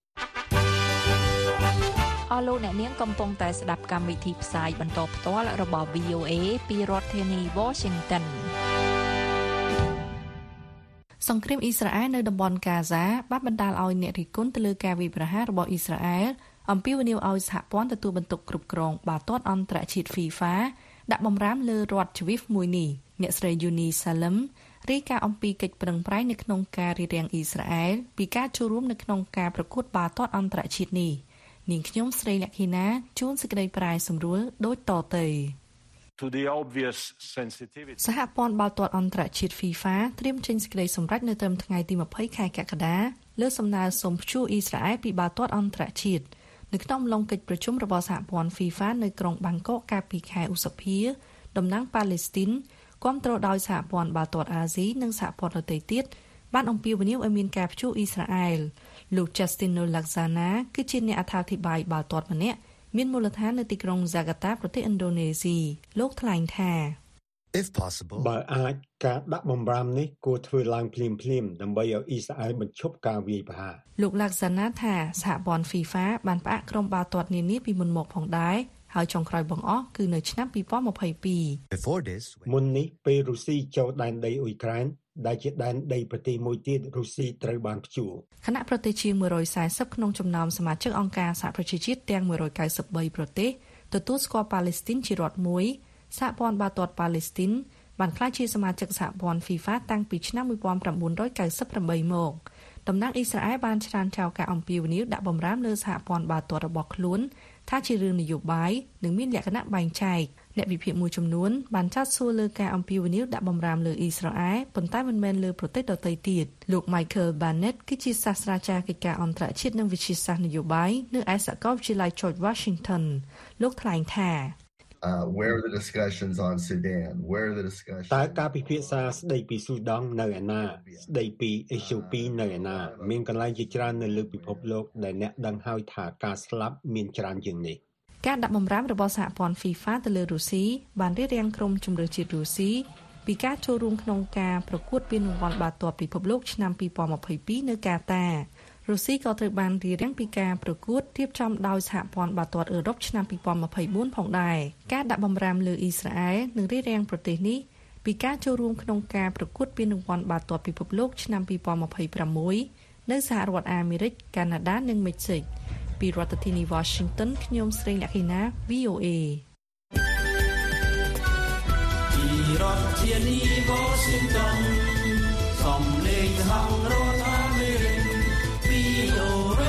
អស់លោកអ្នកនាងកំពុងតែស្ដាប់កម្មវិធីផ្សាយបន្តផ្ទាល់របស់ វី អូ អេ ពីរដ្ឋធានី Washington សង្គ្រាមអ៊ីស្រាអែលនៅតំបន់កាហ្សាបានបណ្ដាលឲ្យអ្នករិះគន់ទៅលើការវាយប្រហាររបស់អ៊ីស្រាអែលអំពាវនាវឲ្យសហព័ន្ធទទួលបន្ទុកគ្រប់គ្រងបាល់ទាត់អន្តរជាតិ FIFA ដាក់បំរាមលើរដ្ឋជ្វីវមួយនេះអ្នកស្រី Yuni Salam រាយការណ៍អំពីកិច្ចប្រឹងប្រែងនៅក្នុងការរារាំងអ៊ីស្រាអែលពីការចូលរួមនៅក្នុងការប្រកួតបាល់ទាត់អន្តរជាតិនេះនាងខ្ញុំស្រីលក្ខិណាជួនសេចក្តីប្រាយសម្រួលដូចតទៅសហព័ន្ធបាល់ទាត់អន្តរជាតិ FIFA ត្រៀមចេញសេចក្តីសម្រេចនៅត្រឹមថ្ងៃទីម្ភៃខែកក្កដាលើសំណើសុំព្យួរអ៊ីស្រាអែលពីបាល់ទាត់អន្តរជាតិនៅក្នុងអំឡុងកិច្ចប្រជុំរបស់សហព័ន្ធ FIFA នៅក្រុងបាងកកកាលពីខែឧសភាតំណាងប៉ាឡេស្ទីនគាំទ្រដោយសហព័ន្ធបាល់ទាត់អាស៊ីនិងសហព័ន្ធដទៃទៀតបានអំពាវនាវឲ្យមានការព្យួរអ៊ីស្រាអែលលោក Justino Laksana គឺជាអ្នកអត្ថាធិប្បាយបាល់ទាត់ម្នាក់មានមូលដ្ឋាននៅទីក្រុង Jakarta ប្រទេសឥណ្ឌូនេស៊ីលោកថ្លែងថា If possible បើអាចការដាក់បំរាមនេះគួរធ្វើឡើងភ្លាមៗដើម្បីឲ្យអ៊ីស្រាអែលបញ្ឈប់ការវាយប្រហារលោក Laksana ថាសហព័ន្ធ FIFA បានផ្អាកក្រុមបាល់ទាត់នានាពីមុនមកផងដែរហើយចុងក្រោយបង្អស់គឺនៅឆ្នាំពីរពាន់ម្ភៃពីរ Before this មុននេះពេលរុស្ស៊ីចូលដែនដីអ៊ុយក្រែនដែលជាដែនដីប្រទេសមួយទៀតរុស្ស៊ីត្រូវបានព្យួរគណៈប្រទេសជាងមួយរយសែសិបក្នុងចំណោមសមាជិកអង្គការសហប្រជាជាតិទាំងមួយរយកៅសិបបីប្រទេសទទួលស្គាល់ប៉ាឡេស្ទីនជារដ្ឋមួយសហព័ន្ធបាល់ទាត់ប៉ាឡេស្ទីនបានក្លាយជាសមាជិកសហព័ន្ធ FIFA តាំងពីឆ្នាំmột nghìn chín trăm chín mươi támមកតំណាងអ៊ីស្រាអែលបានច្រានចោលការអំពាវនាវដាក់បំរាមលើសហព័ន្ធបាល់ទាត់របស់ខ្លួនថាជារឿងនយោបាយនិងមានលក្ខណៈបែងចែកអ្នកវិភាគមួយចំនួនបានចាត់សួរលើការអំពាវនាវដាក់បំរាមលើអ៊ីស្រាអែលប៉ុន្តែមិនមែនលើប្រទេសដទៃទៀតលោក Michael Barnett គឺជាសាស្ត្រាចារ្យកិច្ចការអន្តរជាតិនិងវិទ្យាសាស្ត្រនយោបាយនៅឯសាកលវិទ្យាល័យ George Washington លោកថ្លែងថា Uh, where are the discussions on Sudan? Where are the discussions? តើការពិភាក្សាស្ដីពីស៊ូដង់នៅឯណាស្ដីពីអេត្យូពីនៅឯណាមានកន្លែងជាច្រើននៅលើពិភពលោកដែលអ្នកដឹងហើយថាការស្លាប់មានច្រើនជាងនេះការដាក់បំរាមរបស់សហព័ន្ធ FIFA ទៅលើរុស្ស៊ីបានរារាំងក្រុមជម្រើសជាតិរុស្ស៊ីពីការចូលរួមក្នុងការប្រកួតពានរង្វាន់បាល់ទាត់ពិភពលោកឆ្នាំពីរពាន់ម្ភៃពីរនៅកាតារុស្ស៊ីក៏ត្រូវបានរារាំងពីការប្រកួតរៀបចំដោយសហព័ន្ធបាល់ទាត់អឺរ៉ុបឆ្នាំពីរពាន់ម្ភៃបួនផងដែរការដាក់បំរាមលើអ៊ីស្រាអែលនឹងរារាំងប្រទេសនេះពីការចូលរួមក្នុងការប្រកួតពានរង្វាន់បាល់ទាត់ពិភពលោកឆ្នាំពីរពាន់ម្ភៃប្រាំមួយនៅសហរដ្ឋអាមេរិកកាណាដានិងមិចស៊ិកពីរដ្ឋធានី Washington ខ្ញុំស្រីលក្ខិណា វី អូ เอពីរដ្ឋធានី Washington សំឡេងហងរដ្ឋអាមេរិក វី អូ เอ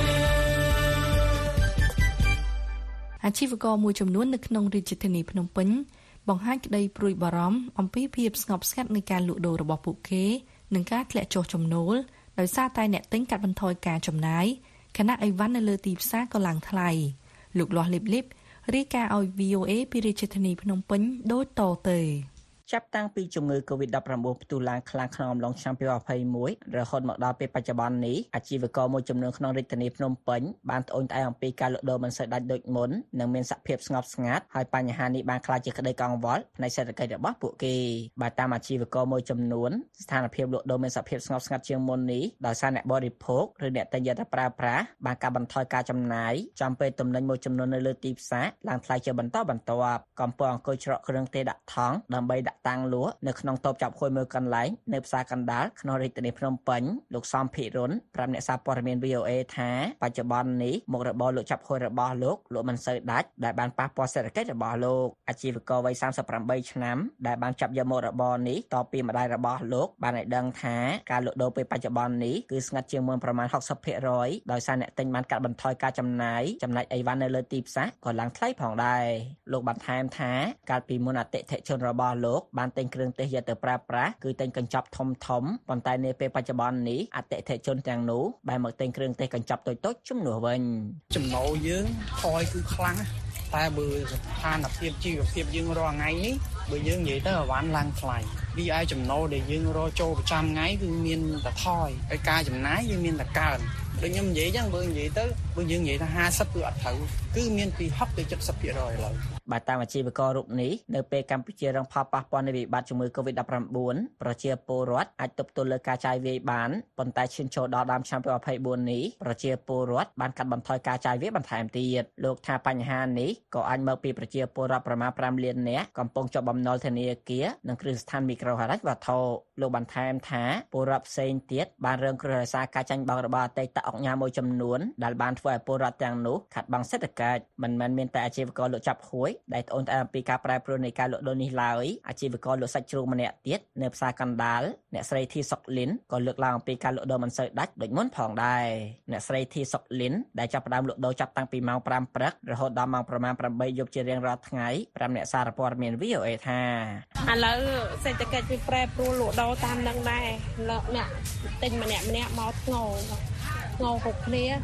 អាជីវករមួយចំនួននៅក្នុងរាជធានីភ្នំពេញបង្ហាញក្តីព្រួយបារម្ភអំពីភាពស្ងប់ស្ងាត់នៃការលក់ដូររបស់ពួកគេនិងការធ្លាក់ចុះចំណូលដោយសារតែអ្នកទិញកាត់បន្ថយការចំណាយខណៈអីវ៉ាន់នៅលើទីផ្សារក៏ឡើងថ្លៃលោកលាស់លីបលីបរាយការណ៍ឲ្យ វី អូ เอ ពីរាជធានីភ្នំពេញដូចតទៅចាប់តាំងពីជំងឺ កូវីដ ដប់ប្រាំបួន ផ្ទុះឡើងខ្លាំងក្នុងអំឡុងឆ្នាំពីរពាន់ยี่สิบเอ็ดរហូតមកដល់ពេលបច្ចុប្បន្ននេះអាជីវករមួយចំនួនក្នុងរាជធានីភ្នំពេញបានត្អូញត្អែរអំពីការលក់ដូរមិនសូវដាច់ដូចមុននិងមានសភាពស្ងប់ស្ងាត់ហើយបញ្ហានេះបានក្លាយជាក្តីកង្វល់ផ្នែកសេដ្ឋកិច្ចរបស់ពួកគេបើតាមអាជីវករមួយចំនួនស្ថានភាពលក់ដូរមានសភាពស្ងប់ស្ងាត់ជាងមុននេះដោយសារអ្នកបរិភោគឬអ្នកទិញយកទៅប្រើប្រាស់បានកាត់បន្ថយការចំណាយចំពេលទំនិញមួយចំនួននៅលើទីផ្សារឡើងថ្លៃជាបន្តបន្ទាប់កំពុងអង្គុយច្រកគ្រឿងទេសដាក់ថង់ដើម្បីដាក់តាំងលក់នៅក្នុងតូបចាប់ហួយមើលកន្លែងនៅផ្សារកណ្ដាលក្នុងរាជធានីភ្នំពេញលោកសំភិរុនប្រាប់អ្នកសារព័ត៌មាន វី អូ เอ ថាបច្ចុប្បន្ននេះមុខរបរលក់ចាប់ហួយរបស់លោកលក់មិនសូវដាច់ដែលបានប៉ះពាល់សេដ្ឋកិច្ចរបស់លោកអាជីវករវ័យសាមសិបប្រាំបីឆ្នាំដែលបានចាប់យកមុខរបរនេះតពីម្ដាយរបស់លោកបានឲ្យដឹងថាការលក់ដូរពេលបច្ចុប្បន្ននេះគឺស្ងាត់ជាងមុនប្រមាណ หกสิบเปอร์เซ็นต์ ដោយសារអ្នកទិញបានកាត់បន្ថយការចំណាយចំណែកអីវ៉ាន់នៅលើទីផ្សារក៏ឡើងថ្លៃផងដែរលោកបានថែមថាកាលពីមុនអតិថិជនរបស់លោកបានទិញគ្រឿងទេសយកទៅប្រើប្រាស់គឺទិញកញ្ចប់ធំធំប៉ុន្តែនាពេលបច្ចុប្បន្ននេះអតិថិជនទាំងនោះបែរមកទិញគ្រឿងទេសកញ្ចប់តូចៗជំនួសវិញចំណូលយើងថយគឺខ្លាំងតែបើស្ថានភាពជីវភាពយើងរាល់ថ្ងៃនេះបើយើងនិយាយទៅអវ៉ាន់ឡើងថ្លៃវាឯចំណូលដែលយើងរកចូលប្រចាំថ្ងៃគឺមានតែថយហើយការចំណាយវាមានតែកើនដូចខ្ញុំនិយាយចឹងបើនិយាយទៅបើយើងនិយាយថាห้าสิบគឺអត់ត្រូវគឺមានពីหกទៅเจ็ดสิบเปอร์เซ็นต์ ឥឡូវបើតាមអាជីវកររូបនេះនៅពេលកម្ពុជារងផលប៉ះពាល់នៃវិបត្តិជំងឺ កូវីដ ដប់ប្រាំបួន ប្រជាពលរដ្ឋអាចទប់ទល់លើការចាយវាយបានប៉ុន្តែឈានចូលដល់ដើមឆ្នាំពីរពាន់ยี่สิบbốnនេះប្រជាពលរដ្ឋបានកាត់បន្ថយការចាយវាយបន្ថែមទៀតលោកថាបញ្ហានេះក៏អាចមកពីប្រជាពលរដ្ឋប្រមាណប្រាំលាននាក់កំពុងជាប់បំណុលធនាគារនិងគ្រឹះស្ថានមីក្រូហិរញ្ញវត្ថុលោកបានថែមថាពលរដ្ឋផ្សេងទៀតបានរងគ្រោះដោយសារការចាញ់បោករបស់អតីតអង្គការមួយចំនួនដែលបានធ្វើឲ្យពលរដ្ឋទាំងនោះខាត់បង់សេដ្ឋកិច្ចមិនមែនមានតែអាជីវករលក់ចាប់ហួយដែលត្អូញត្អែរអំពីការប្រែប្រួលនៃការលក់ដូរនេះឡើយអាជីវករលក់សាច់ជ្រូកម្នាក់ទៀតនៅផ្សារកណ្ដាលអ្នកស្រីធីសុកលីនក៏លើកឡើងអំពីការលក់ដូរមិនសូវដាច់ដូចមុនផងដែរអ្នកស្រីធីសុកលីនដែលចាប់ផ្ដើមលក់ដូរចាប់តាំងពីម៉ោងប្រាំព្រឹករហូតដល់ម៉ោងប្រមាណប្រាំបីយប់ជារៀងរាល់ថ្ងៃប្រាំអ្នកសារព័ត៌មាន វី អូ เอ ថាឥឡូវសេដ្ឋកិច្ចវាប្រែប្រួលលក់ដូរតាមនឹងដែរអ្នកទិញម្នាក់ម្នាក់មកធ្ងោធ្ងោគ្រប់គ្នា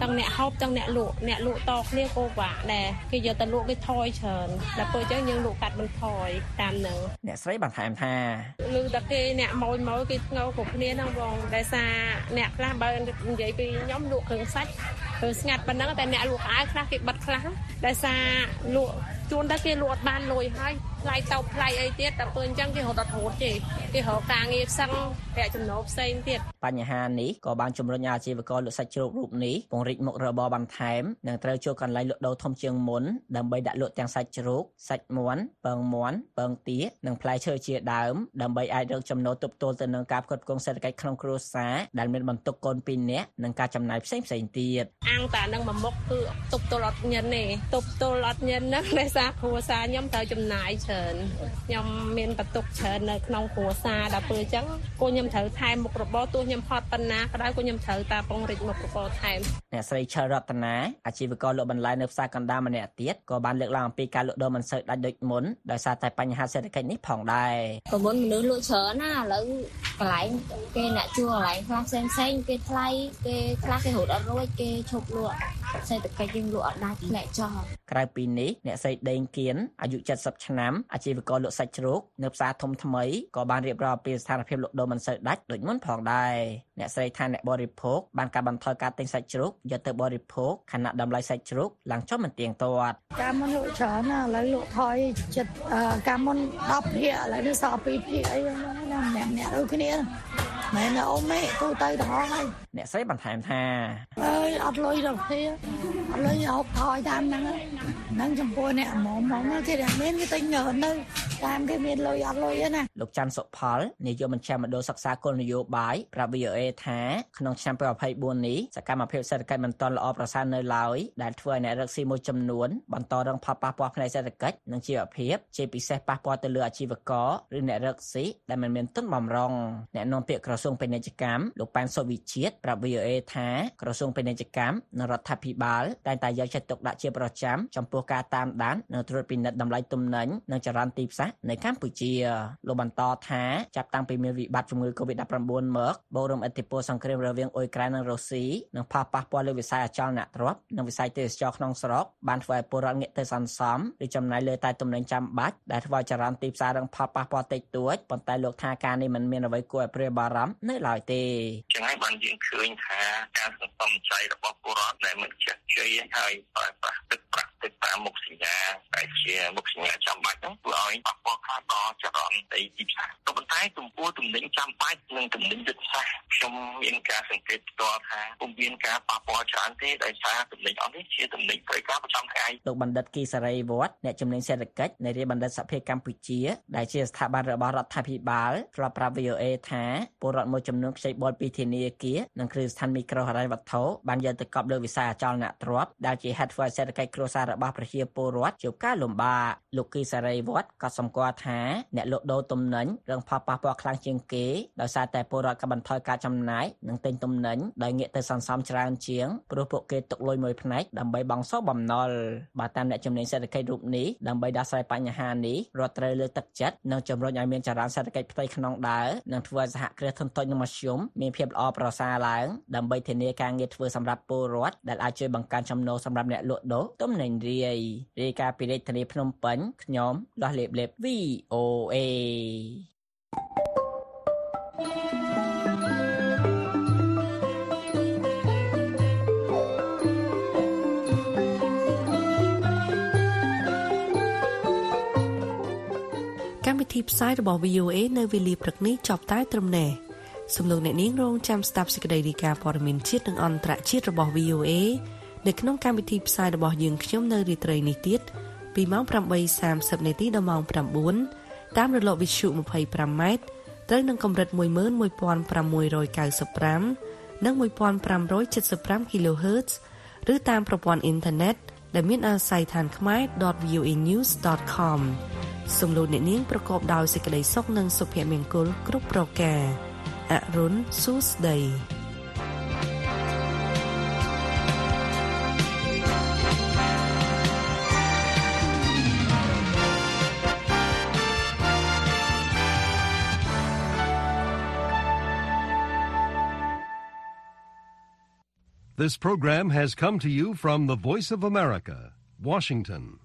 ទាំងអ្នកហូបទាំងអ្នកលក់អ្នកលក់តគ្នាក៏បាក់ដែរគេយកទៅលក់គេថយច្រើនដល់ពេលអញ្ចឹងយើងលក់កាត់បន្ថយតាមនឹងអ្នកស្រីបន្ថែមថាលឺតែគេអ្នកម៉ួយម៉ួយគេធ្ងោគ្រប់គ្នាហ្នឹងបងដែលសារអ្នកខ្លះបើនិយាយពីខ្ញុំលក់គ្រឿងសាច់គឺស្ងាត់ប៉ុណ្ណឹងតែអ្នកលក់អាវខ្លះគេបិទខ្លះដែលសារលក់ជួនតែគេលក់អត់បានលុយហើយថ្លៃតោបថ្លៃអីទៀតតែពេលអញ្ចឹងគេរត់អត់រត់ទេគេរកការងារផ្សឹងតែចំណូលផ្សេងទៀតបញ្ហានេះក៏បានជំរុញអាជីវករលក់សាច់ជ្រូករូបនេះពង្រីកមុខរបរបន្ថែមនិងត្រូវចូលកន្លែងលក់ដូរធំជាងមុនដើម្បីដាក់លក់ទាំងសាច់ជ្រូកសាច់មាន់ពងមាន់ពងទានិងផ្លែឈើជាដើមដើម្បីអាចរកចំណូលទប់ទល់ទៅនឹងការផ្គត់ផ្គង់សេដ្ឋកិច្ចក្នុងគ្រួសារដែលមានបន្ទុកកូនពីរនាក់និងការចំណាយផ្សេងផ្សេងទៀតអាំងតានឹងមួយមុខគឺទប់ទល់អត់ញិនទេទប់ទល់អត់ញិនណាដោយសារគ្រួសារខ្ញុំត្រូវចំណាយច្រើនខ្ញុំមានបន្ទុកច្រើននៅក្នុងគ្រួសារដល់ពេលអញ្ចឹងcôខ្ញុំត្រូវថែមមុខរបរទោះខ្ញុំហត់ប៉ុណ្ណាក៏ដោយcôខ្ញុំត្រូវតាពង្រីកមុខរបរថែមអ្នកស្រីឆើរតនាអាជីវករលក់បន្លែនៅផ្សារកណ្ដាលម្នាក់ទៀតក៏បានលើកឡើងអំពីការលក់ដូរមិនសូវដាច់ដូចមុនដោយសារតែបញ្ហាសេដ្ឋកិច្ចនេះផងដែរក៏មុនមនុស្សលក់ច្រើនណាឥឡូវកន្លែងគេអ្នកជួលកន្លែងខ្លះផ្សេងផ្សេងគេថ្លៃគេខ្លះគេរត់អត់រួចគេឈប់លក់សេដ្ឋកិច្ចយើងលក់អត់ដាច់ធ្លាក់ចុះក្រៅពីនេះអ្នកស្រីដេងគៀនអាយុเจ็ดสิบឆ្នាំអាជីវករលក់សាច់ជ្រូកនៅផ្សារធំថ្មីក៏បានរៀបរាប់ពីស្ថានភាពលក់ដូរមិនសូវដាច់ដូចមុនផងដែរអ្នកស្រីថាអ្នកបរិភោគបានកាត់បន្ថយការទិញសាច់ជ្រូកយកទៅបរិភោគខណៈតម្លៃសាច់ជ្រូកឡើងចុះមិនទៀងទាត់កាលមុនលក់ច្រើនណាឥឡូវលក់ថយចិត្តកាលមុនដប់ភាគឥឡូវនេះសល់ពីរភាគអីហ្នឹងណាអ្នកអ្នកដូចគ្នាមែនអូមេទូទៅទាំងអស់ហើយអ្នកស្រីបន្ថែមថាអើយអត់លុយដល់គ្នាអត់លុយហូបថយតាមហ្នឹងហ្នឹងចំពោះអ្នកហ្មងហ្មងគេតែមានគេទិញនៅនៅតាមគេមានលុយអត់លុយណាលោកច័ន្ទសុផលនាយកមជ្ឈមណ្ឌលសិក្សាគោលនយោបាយប្រាប់ វី អូ អេ ថាក្នុងឆ្នាំยี่สิบยี่สิบสี่នេះសកម្មភាពសេដ្ឋកិច្ចមិនទាន់ល្អប្រសើរនៅឡើយដែលធ្វើឲ្យអ្នករកស៊ីមួយចំនួនបន្តរងផលប៉ះពាល់ផ្នែកសេដ្ឋកិច្ចនិងជីវភាពជាពិសេសប៉ះពាល់ទៅលើអាជីវករឬអ្នករកស៊ីដែលមិនមានទុនបម្រុងអ្នកនាំពាក្យក្រសួងពាណិជ្ជកម្មលោកប៉ែនសុវិជាតិប្រាប់ វី អូ អេ ថាក្រសួងពាណិជ្ជកម្មនិងរដ្ឋាភិបាលតែងតែយកចិត្តទុកដាក់ជាប្រចាំចំពោះការតាមដាននិងត្រួតពិនិត្យតម្លៃទំនិញនិងចរន្តទីផ្សារនៅកម្ពុជាលោកបន្តថាចាប់តាំងពីមានវិបត្តិជំងឺ កូវីដ -ដិប មកបូរំឥទ្ធិពលសង្គ្រាមរវាងអ៊ុយក្រែននិងរុស្ស៊ីនិងផលប៉ះពាល់លើវិស័យអចលនទ្រព្យនិងវិស័យទេសចរក្នុងស្រុកបានធ្វើឲ្យពលរដ្ឋងាកទៅសន្សំឬចំណាយលើតែទំនិញចាំបាច់ដែលធ្វើឲ្យចរន្តទីផ្សាររងផលប៉ះពាល់តិចតួចប៉ុន្តែលោកថាការនេះមិនមានអ្វីគួរឲ្យព្រួយបារម្ភនៅឡើយទេចឹងហើយបានយើងឃើញថាការសន្សំចៃរបស់ពលរដ្ឋដែលមិនចេះជ័យហើយប្រើប្រាស់ទឹកប្រាក់ទឹកតាមមុខសញ្ញាដែលជាមុខសញ្ញាចាំបាច់ហ្នឹងធ្វើឲ្យប៉ះពាល់ខ្លះដល់ចរន្តទីផ្សារក៏ប៉ុន្តែចំពោះទំនិញចាំបាច់និងទំនិញយុទ្ធសាស្ត្រខ្ញុំមានការសង្កេតផ្ទាល់ថាពុំមានការប៉ះពាល់ច្រើនទេដោយសារទំនិញអស់នេះជាទំនិញត្រូវការប្រចាំថ្ងៃលោកបណ្ឌិតគីសារីវត្តអ្នកជំនាញសេដ្ឋកិច្ចនៃរាជបណ្ឌិតសភាកម្ពុជាដែលជាស្ថាប័នរបស់រដ្ឋាភិបាលធ្លាប់ប្រាប់ វី អូ អេ ថាពលរដ្ឋមួយចំនួនខ្ចីបុលពីធនាគារនិងគ្រឹះស្ថានមីក្រូហិរញ្ញវត្ថុបានយកទៅកប់លើវិស័យអចលនទ្រព្យដែលជាហេតុធ្វើឲ្យសេដ្ឋកិច្ចគ្រួសាររបស់ប្រជាពលរដ្ឋជួបការលំបាកលោកគីសារីវត្តក៏សម្គាល់ថាអ្នកលក់ដូរទំនិញរងផលប៉ះពាល់ខ្លាំងជាងគេដោយសារតែពលរដ្ឋកាត់បន្ថយការចំណាយនិងទិញទំនិញដោយងាកទៅសន្សំច្រើនជាងព្រោះពួកគេទុកលុយមួយផ្នែកដើម្បីបង់សងបំណុលបើតាមអ្នកជំនាញសេដ្ឋកិច្ចរូបនេះដើម្បីដោះស្រាយបញ្ហានេះរដ្ឋត្រូវលើកទឹកចិត្តនិងជំរុញឲ្យមានចរន្តសេដ្ឋកិច្ចផ្ទៃក្នុងដើរនិងធ្វើឲ្យសហគ្រាសធុនតូចនិងមធ្យមមានភាពល្អប្រសើរឡើងដើម្បីធានាការងារធ្វើសម្រាប់ពលរដ្ឋដែលអាចជួយបង្កើនចំណូលសម្រាប់អ្នកលក់ដូរទំនិញរាយរាយការណ៍ពីរាជធានីភ្នំពេញខ្ញុំលាស់លេបលេប វី អូ អេកម្មវិធីផ្សាយរបស់ វី អូ អេ នៅវេលាព្រឹកនេះចប់តែត្រឹមនេះសូមលោកអ្នកនាងរងចាំស្ដាប់សេចក្តីរាយការណ៍ព័ត៌មានជាតិនិងអន្តរជាតិរបស់ វី អូ អេ នៅក្នុងកម្មវិធីផ្សាយរបស់យើងខ្ញុំនៅរាត្រីនេះទៀតពីម៉ោង ប្រាំបីសាមសិប នាទីដល់ម៉ោង ប្រាំបួន តាមរលកវិទ្យុ ยี่สิบห้า ម៉ែត្រត្រូវនឹងកម្រិត một nghìn một trăm sáu mươiห้า និង một nghìn năm trăm七十ห้า kHz ឬតាមប្រព័ន្ធអ៊ីនធឺណិតដែលមានអាស័យដ្ឋានខ្មែរ ដត វី អូ អេ news ដត com សូមលោកអ្នកនាងប្រកបដោយសេចក្តីសុខនិងសុភមង្គលគ្រប់ប្រការអរុនសួស្តី This program has come to you from the Voice of America, Washington.